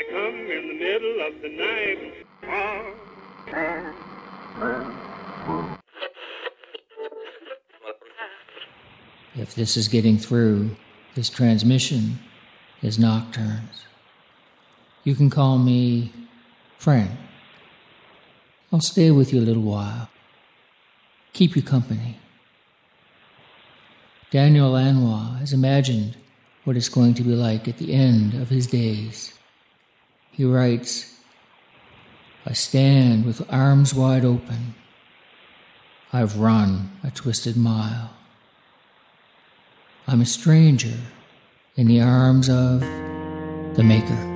come in the middle of the night. If this is getting through, this transmission is Nocturnes. You can call me friend. I'll stay with you a little while. Keep you company. Daniel Lanois has imagined what it's going to be like at the end of his days. He writes, I stand with arms wide open. I've run a twisted mile. I'm a stranger in the arms of the Maker.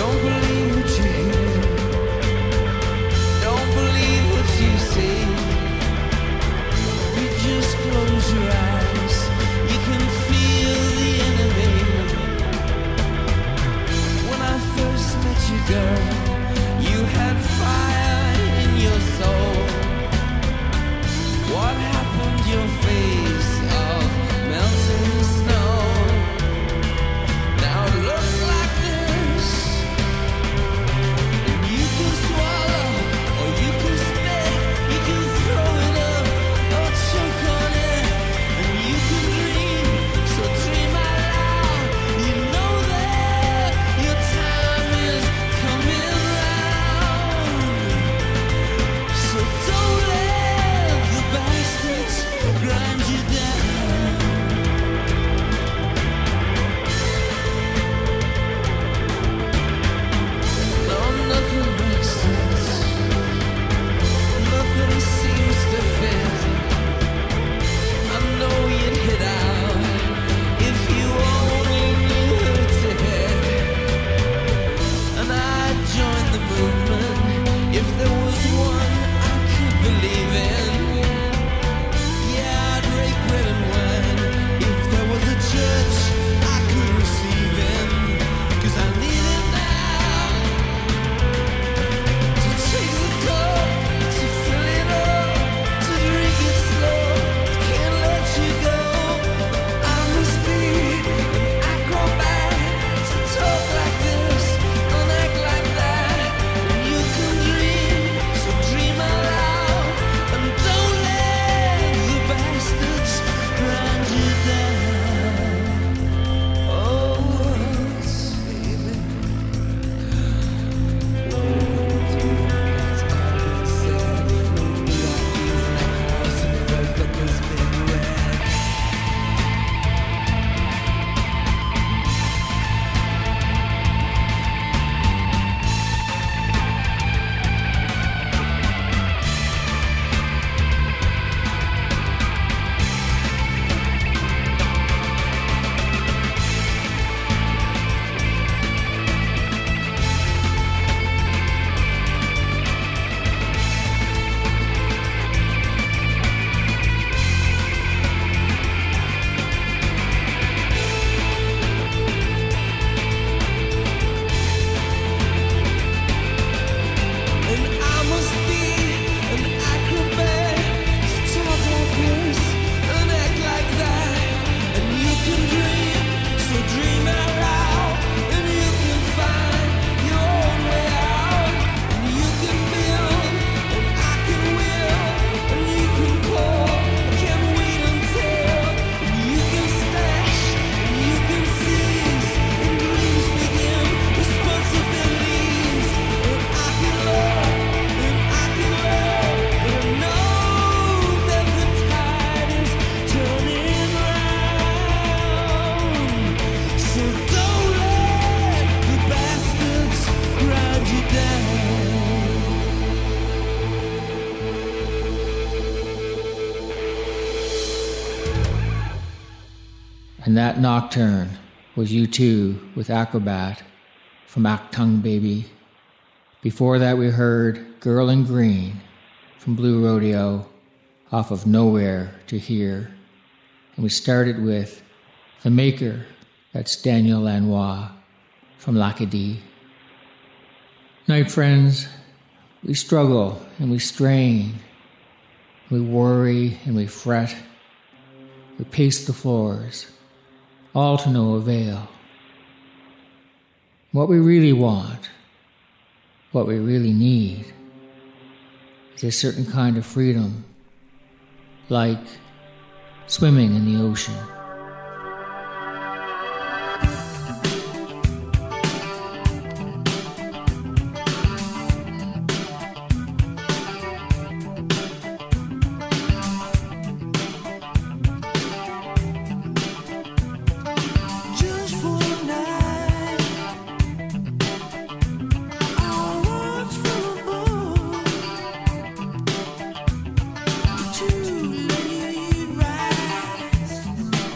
Don't believe what you hear. Don't believe what you see. You just close your eyes. You can feel the enemy. When I first met you, girl, you had fire in your soul. What happened? Your face of melting snow. Now it looks like this. And you can swallow or you can spit. You can throw it up or choke on it. And you can dream, so dream out loud. You know that your time is coming round. So don't let the bastards grind you down. No, nothing makes sense. Nothing seems to fit. I know you'd hit out if you only knew who to hit. And I'd join the movement if there was one I could believe in. Yeah, I'd break bread and wine if there was a church I could receive in. 'Cause I need it now to take the cup, to fill it up, to drink it slow. Can't let you go. I must be an acrobat to talk like this and act like that. And you can dream, so dream out loud. And don't let the bastards grind you down. Oh, baby. And I must be an acrobat to talk like this and act like that. And you can dream, so dream out loud. And you can find your own way out. And you can build, and I can will. And you can pour, can't wait until. And you can stash, and you can seize. And dreams begin, responsibilities. And I can love, and I can love. And I know that the tide is turning round. So don't let the bastards grind you down. And that nocturne was U2 with Acrobat from Achtung Baby. Before that we heard Girl in Green from Blue Rodeo off of Nowhere to Here. And we started with The Maker, that's Daniel Lanois from L'Acadie. Night friends, we struggle and we strain, we worry and we fret, we pace the floors, all to no avail. What we really want, what we really need, is a certain kind of freedom, like swimming in the ocean. Just for a night, I'll watch from above to let you rise.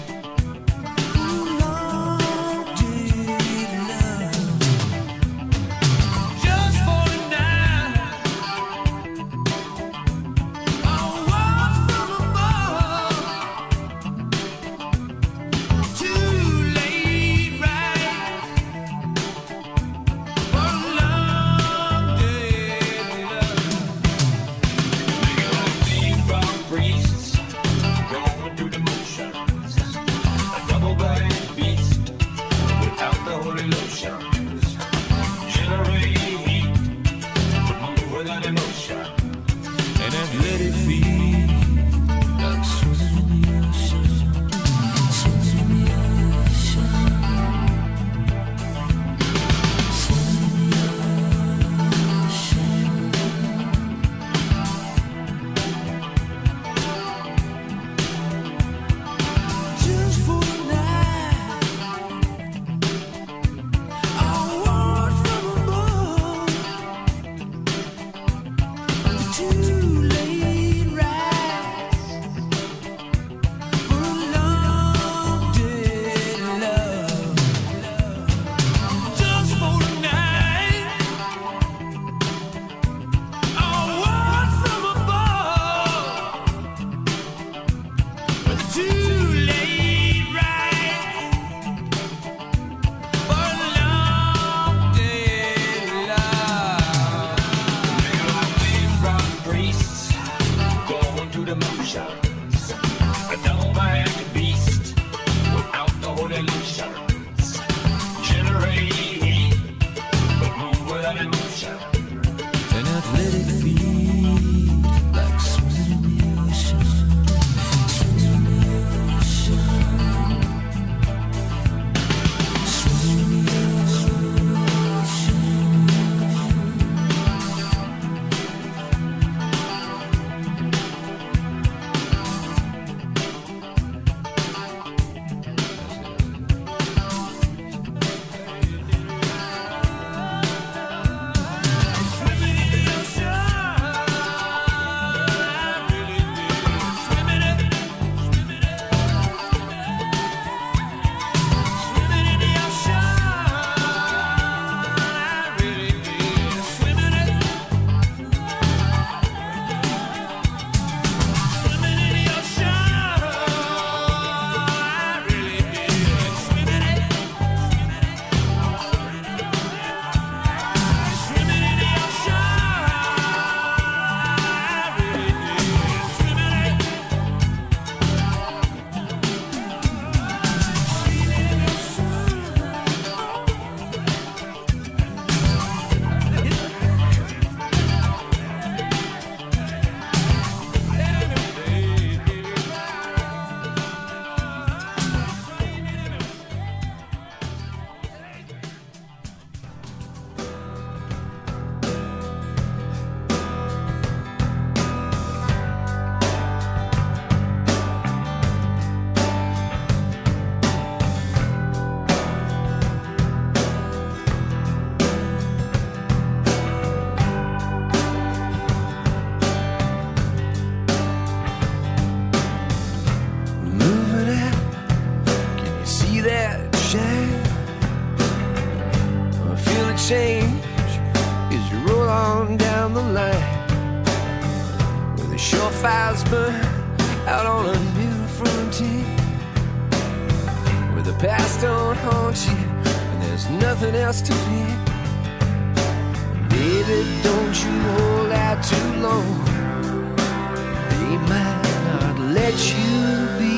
change as you roll on down the line, where the shore fires burn out on a new frontier, where the past don't haunt you and there's nothing else to fear. Baby, don't you hold out too long, they might not let you be.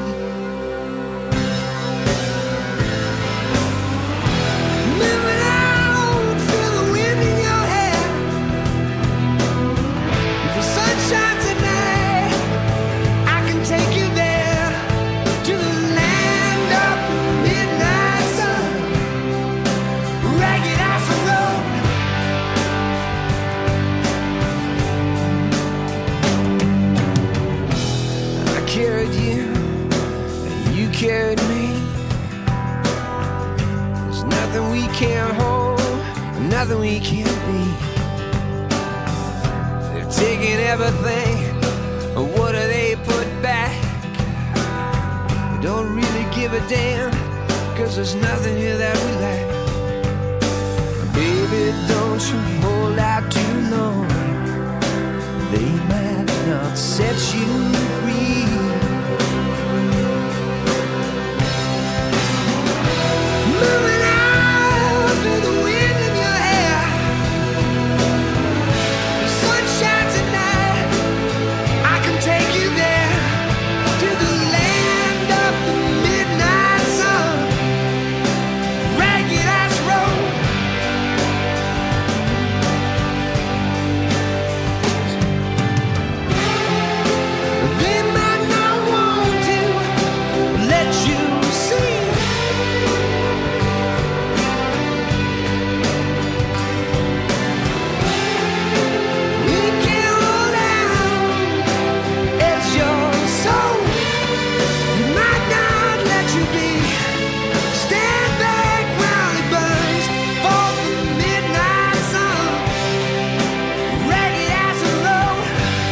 Moving out, feel the wind in your hair, the sunshine tonight, I can take you there, to the land of midnight sun, ragged as a road. I carried you, and you carried me. There's nothing we can't hold, nothing we can't be. They've taken everything, and what do they put back? We don't really give a damn, 'cause there's nothing here that we lack. Baby, don't you hold out too long, they might not set you free. Moving out, feel the wind in your hair, the sunshine tonight, I can take you there, to the land of the midnight sun, ragged ass road. They might not want to let you see. We can hold out as your soul. They might not let you be. Stand back while it burns for the midnight sun, ragged as a road.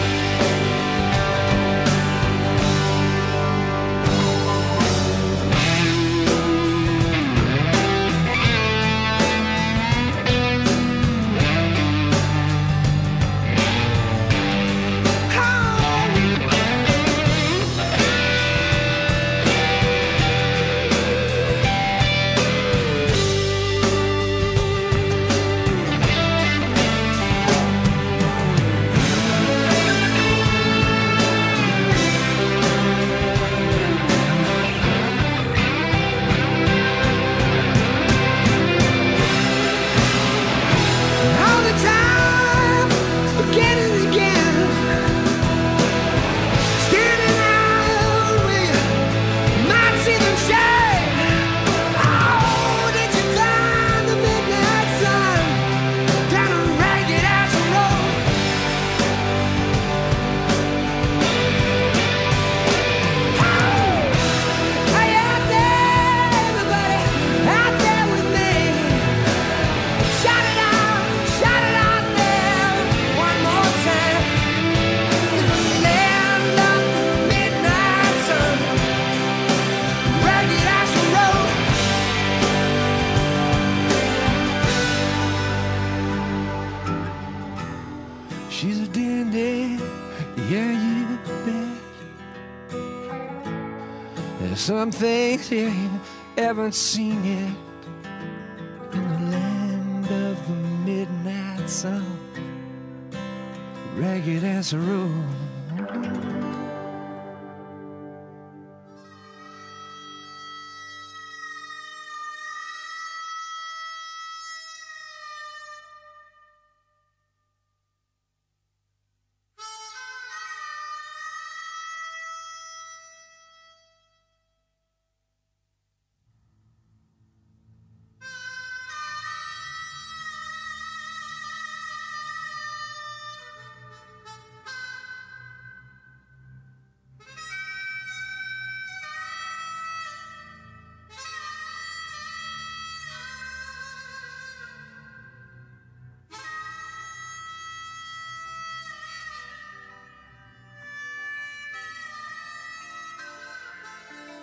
All the time, again and again, standing out where you might see them shine. Oh, did you find the midnight sun down a ragged ass road? Oh, are you out there, everybody? Out there with me? Shout it out there, one more time. In the land of the midnight sun, ragged ass road. She's a dandy, yeah, you bet. There's some things here you haven't seen yet. In the land of the midnight sun, ragged as a road.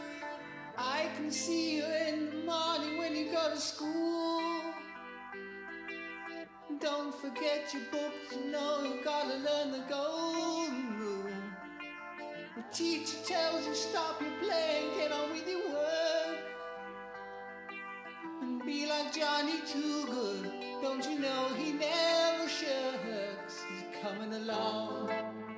I can see you in the morning when you go to school. Don't forget your books, you know you gotta learn the golden rule. The teacher tells you stop your playing, get on with your work. And be like Johnny Too Good, don't you know he never shirks, he's coming along.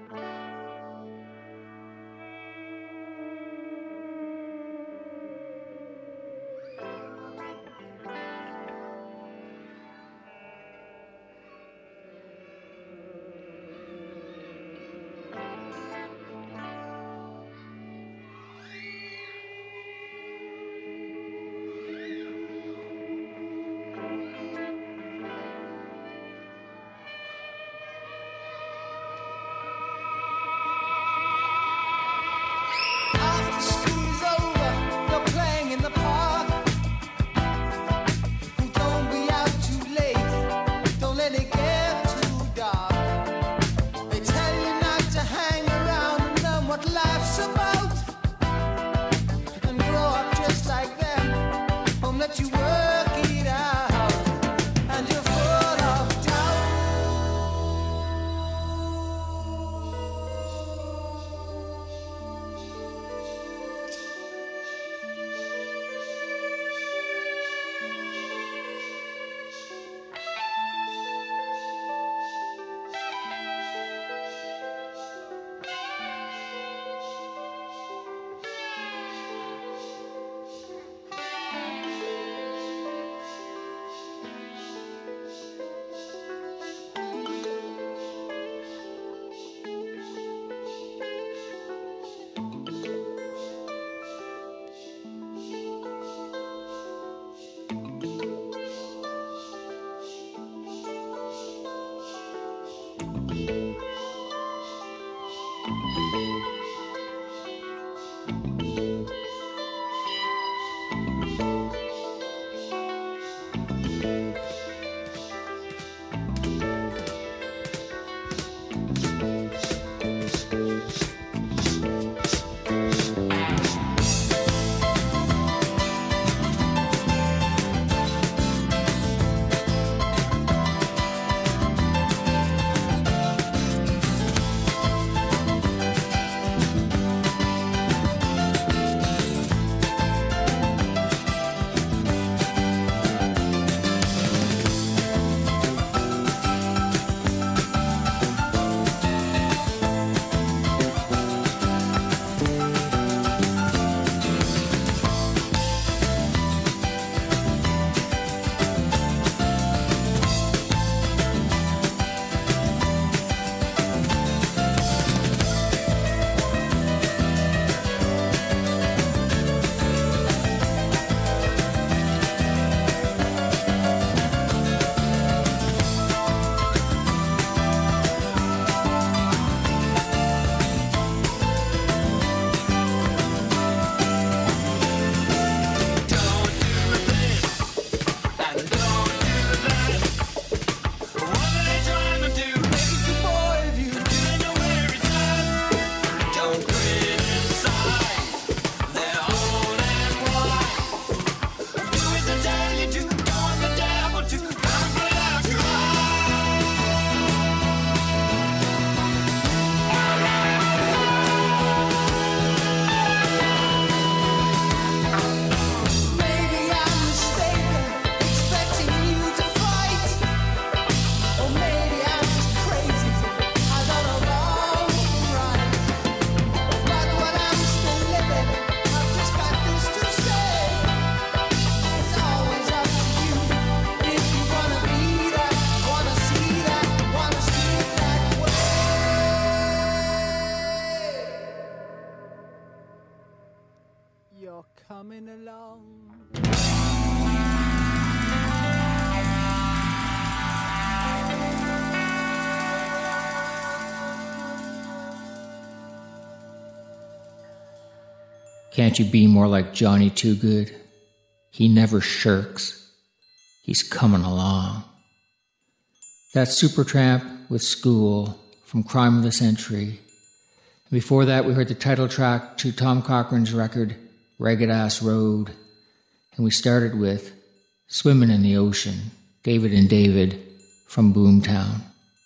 coming along. Can't you be more like Johnny Too Good? He never shirks. He's coming along. That's Supertramp with School from Crime of the Century. Before that, we heard the title track to Tom Cochran's record, Ragged Ass Road. And we started with Swimming in the Ocean, David and David from Boomtown.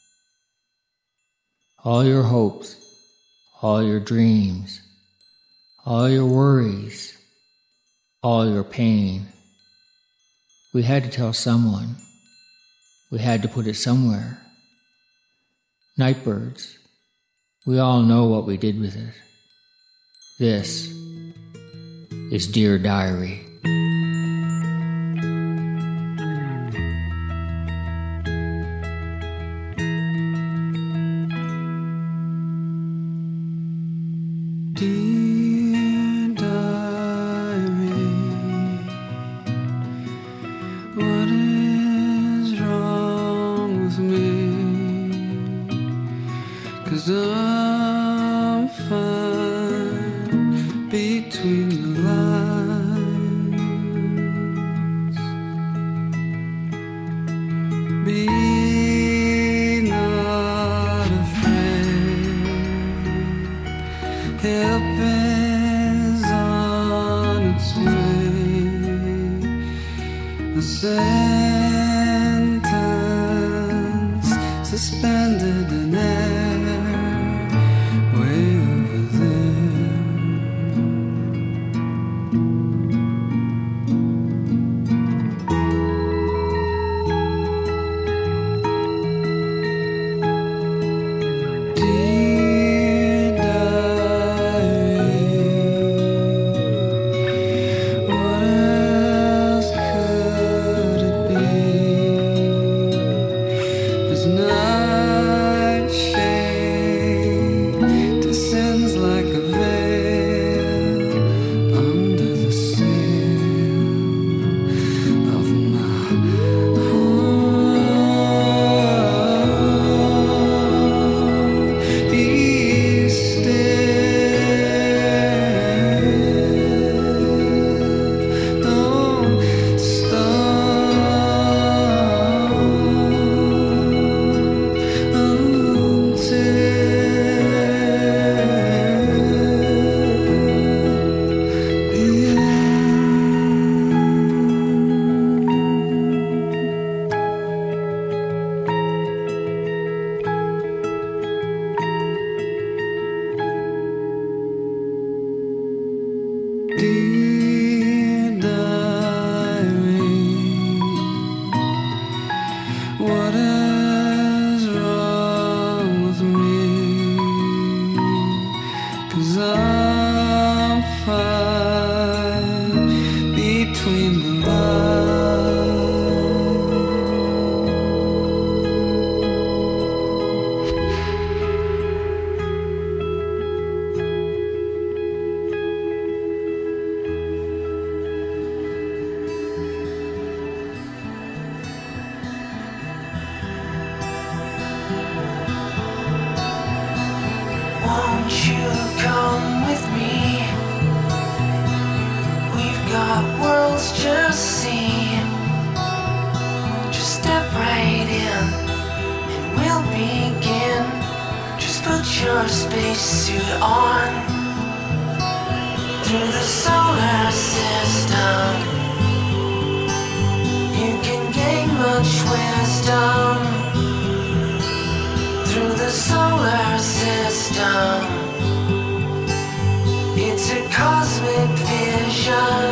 All your hopes, all your dreams, all your worries, all your pain. We had to tell someone. We had to put it somewhere. Nightbirds, we all know what we did with it. This is Dear Diary. Dear diary, what is wrong with me? 'Cause I'm fine between the lines. Be not afraid. Help is on its way. A sentence suspended in air, way over there. Dear diary, what else could it be? As night shade descends like a veil under the sail of my heart. Be still, don't stop Dear diary, what is wrong with me? 'Cause I'm fine between the lines. Won't you come with me? We've got worlds to see. Just step right in and we'll begin. Just put your spacesuit on. Through the solar system, you can gain much wisdom. Through the solar system, it's a cosmic vision.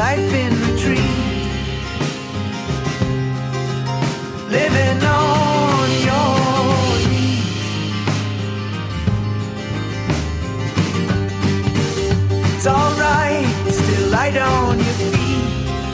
life in retreat, living on your knees. It's alright, still light on your feet,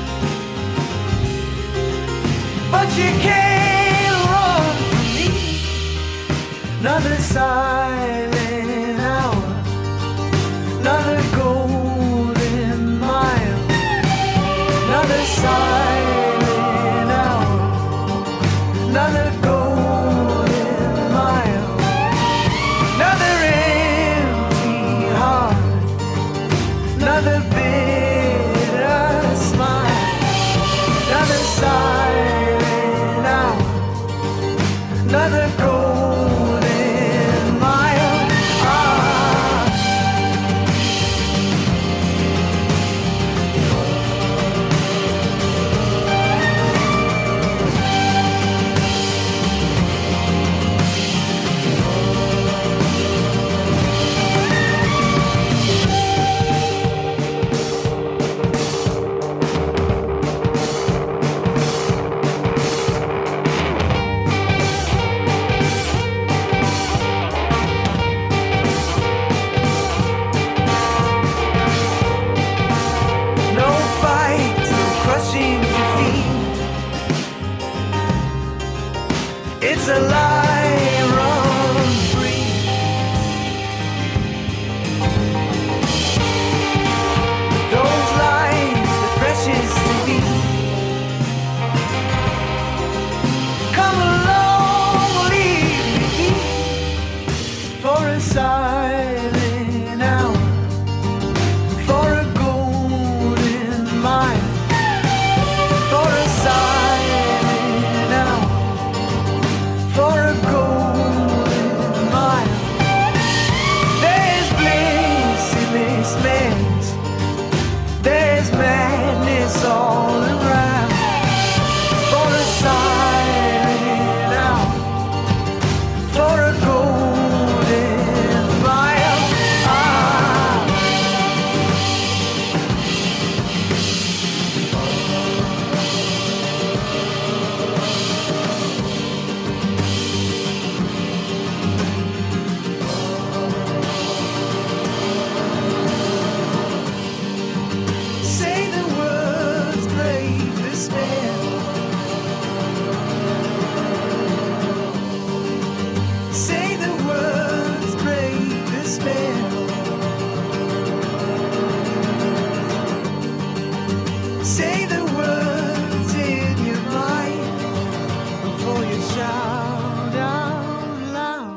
but you can't run from me. Another silent hour, another golden mile, another silent hour, another golden mile, another empty heart, another bitter smile, another silent hour, another golden mile. No fight, no crushing defeat. It's a lie, run free. Those lies are precious to me. Come along, leave me be for a silent hour, for a golden mile, for a silent hour, for a golden mile. There's bliss in this mess, there's madness all around, for a silent hour, for a golden mile. Say the words, break the spell. Say the words, break the spell. Say the words in your mind before you shout out loud.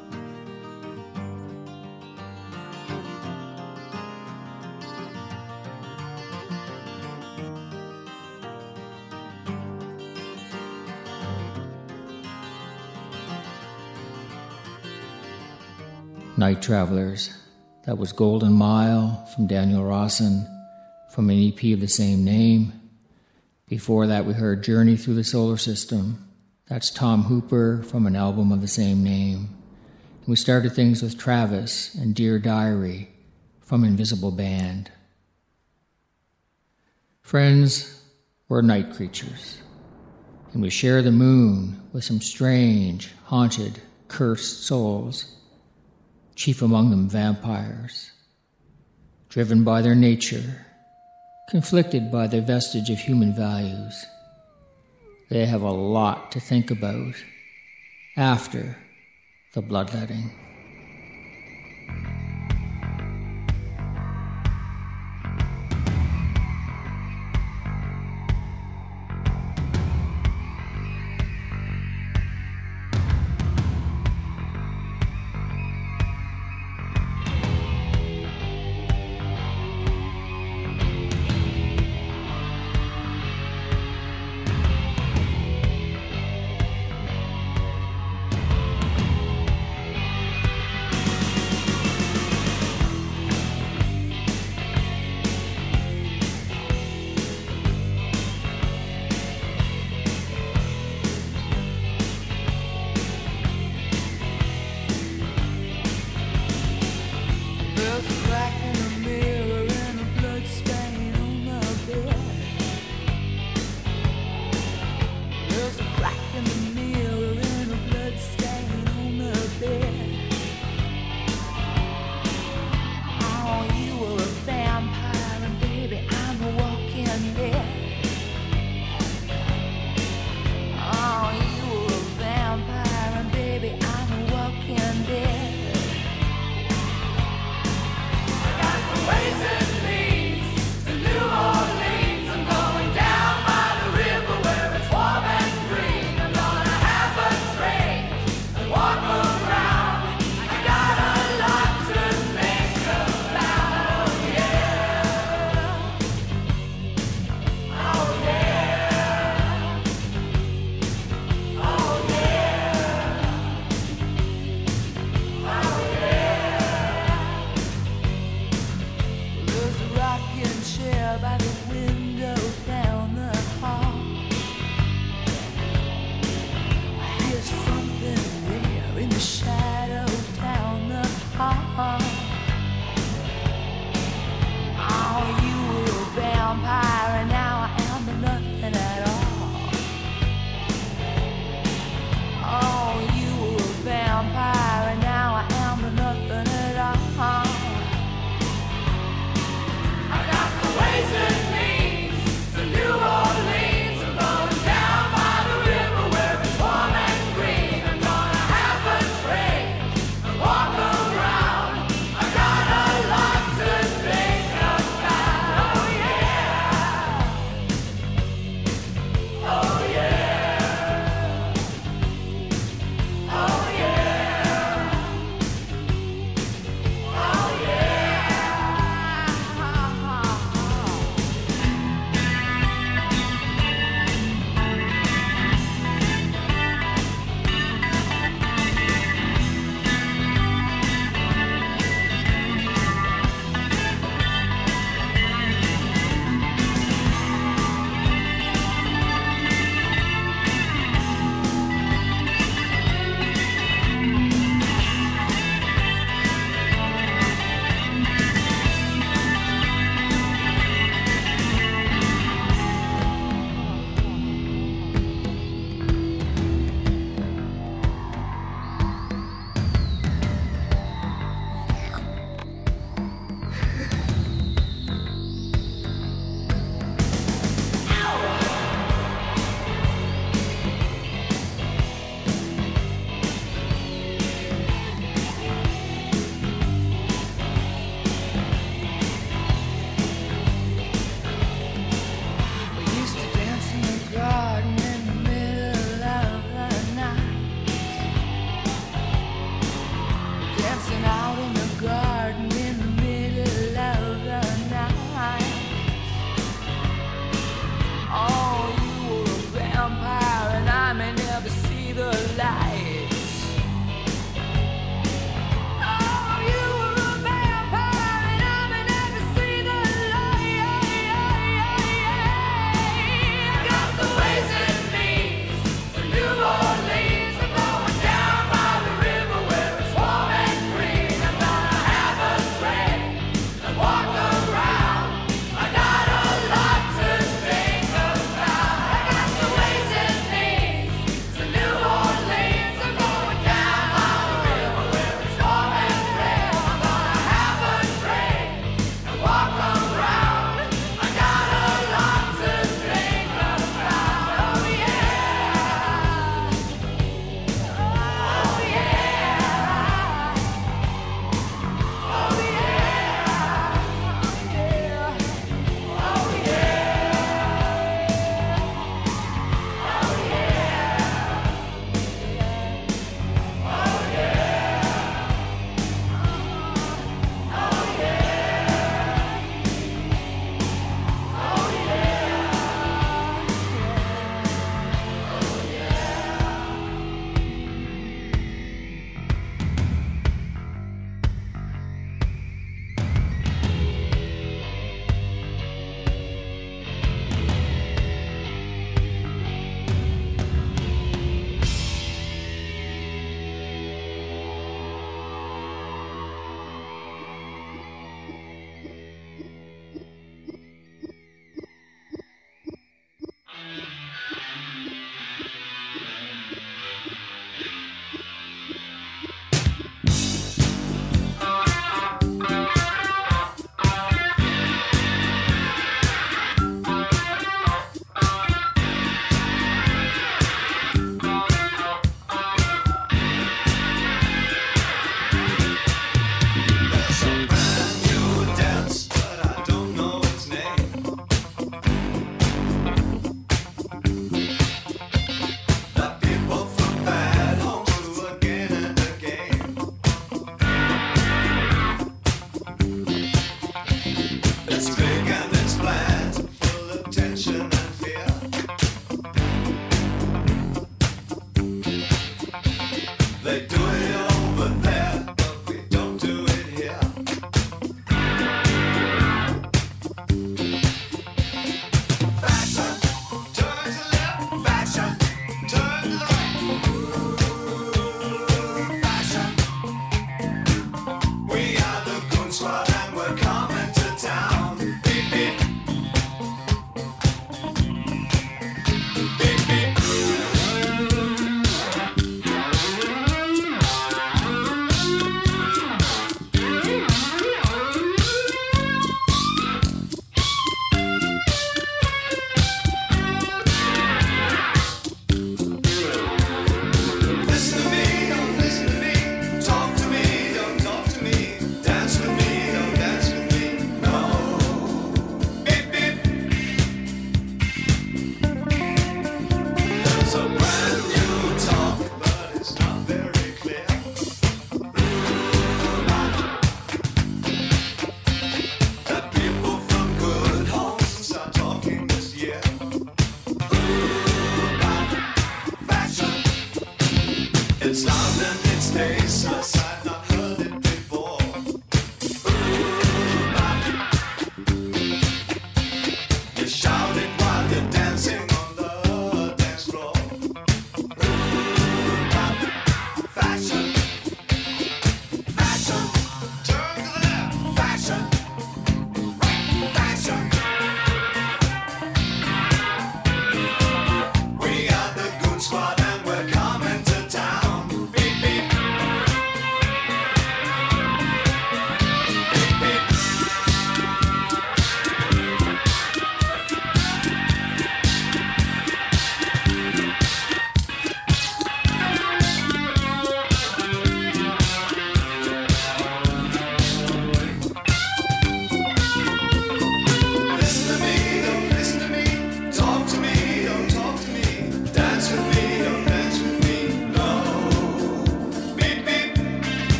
Night Travelers. That was Golden Mile from Daniel Rawson from an EP of the same name. Before that, we heard Journey Through the Solar System. That's Tom Hooper from an album of the same name. And we started things with Travis and Dear Diary from Invisible Band. Friends, we're night creatures, and we share the moon with some strange, haunted, cursed souls, chief among them vampires, driven by their nature, conflicted by their vestige of human values. They have a lot to think about after the bloodletting. there by the window down the hall. I hear something there in the shadow down the hall. Oh, you were a vampire and now I am nothing at all. Oh, you were a vampire and now I am nothing at all. I got the ways and means to New Orleans. I'm going down by the river where it's warm and green. I'm gonna have a drink and walk around. I got a lot to think about. Oh yeah.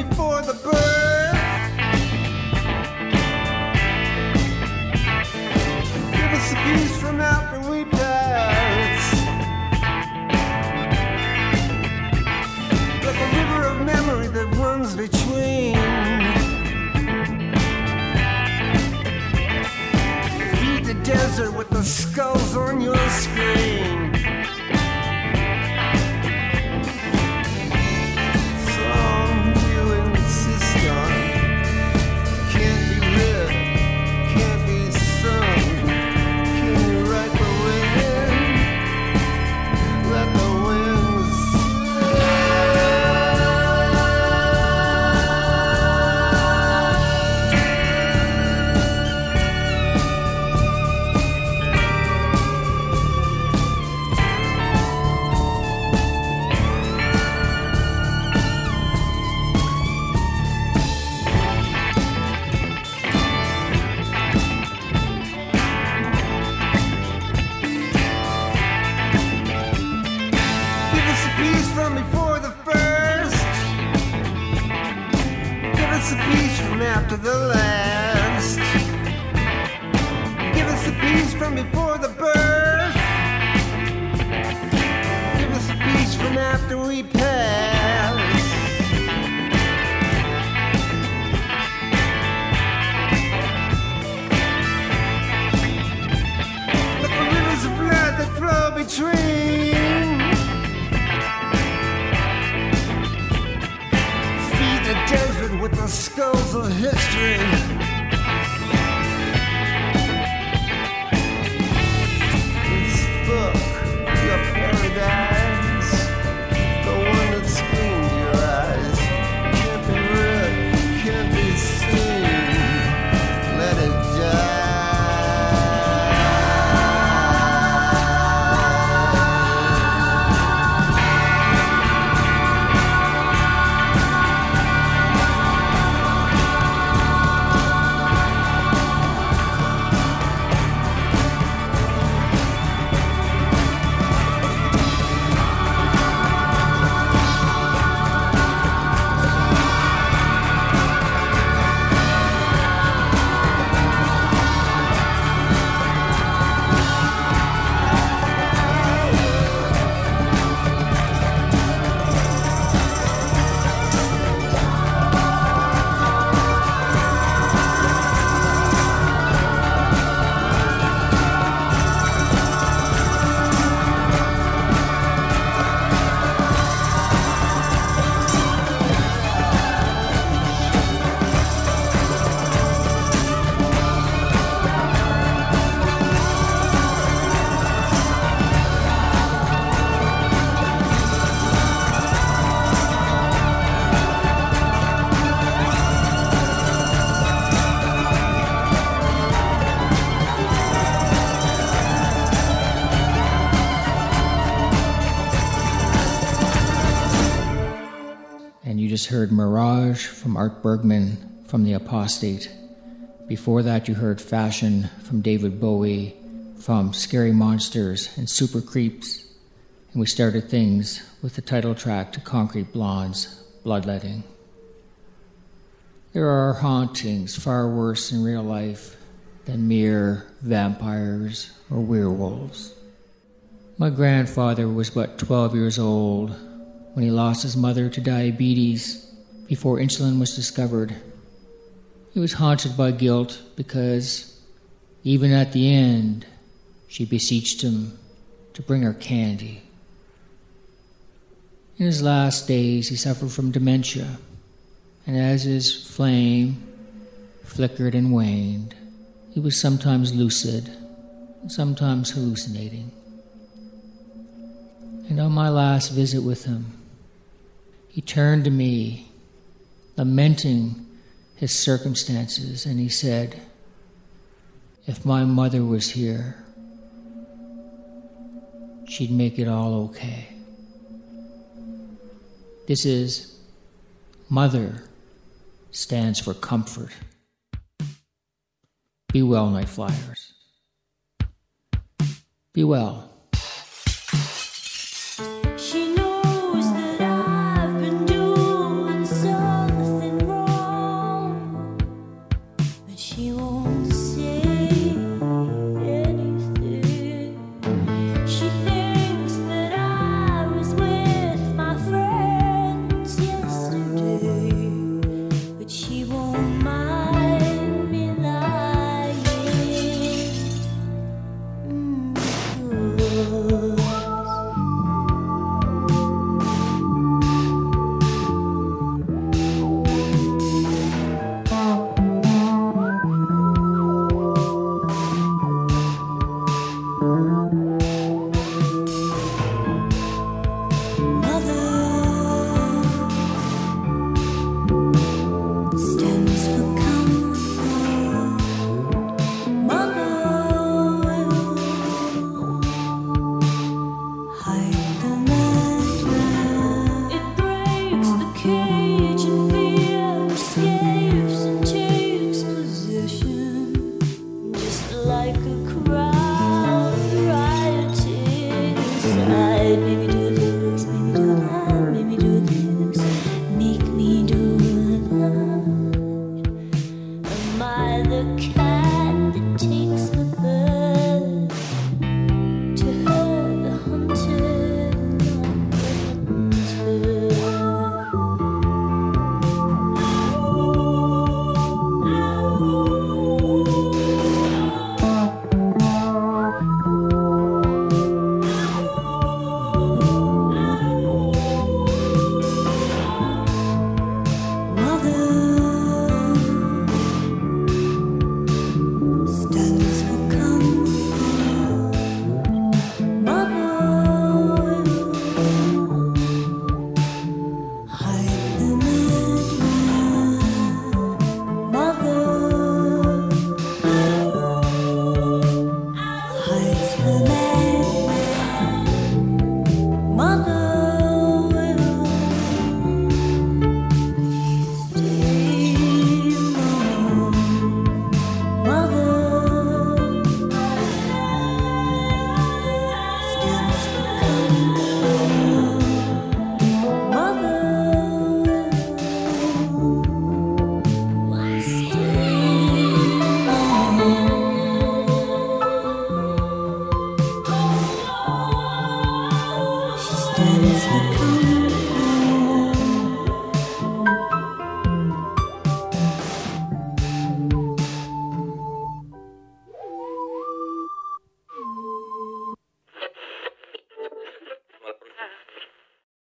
before the birth. Give us a piece from after we pass. Like a river of memory that runs between. Feed the desert with the skulls on your screen. After the last. Give us a piece from before the birth. Give us a piece from after we pass. Look, the rivers of blood that flow between. Feed the desert with the skulls of history. This book, your paradise, the one that screamed your eyes, can't be read, can't be seen. Let it die. Just heard Mirage from Art Bergman from The Apostate. Before that, you heard Fashion from David Bowie, from Scary Monsters and Super Creeps. And we started things with the title track to Concrete Blonde's Bloodletting. There are hauntings far worse in real life than mere vampires or werewolves. My grandfather was but 12 years old when he lost his mother to diabetes before insulin was discovered. He was haunted by guilt because, even at the end, she beseeched him to bring her candy. In his last days, he suffered from dementia, and as his flame flickered and waned, he was sometimes lucid, sometimes hallucinating. And on my last visit with him, he turned to me, lamenting his circumstances, and he said, "If my mother was here, she'd make it all okay." This is Mother stands for comfort. Be well, Night Flyers. Be well. She knows that I've been doing something Stands for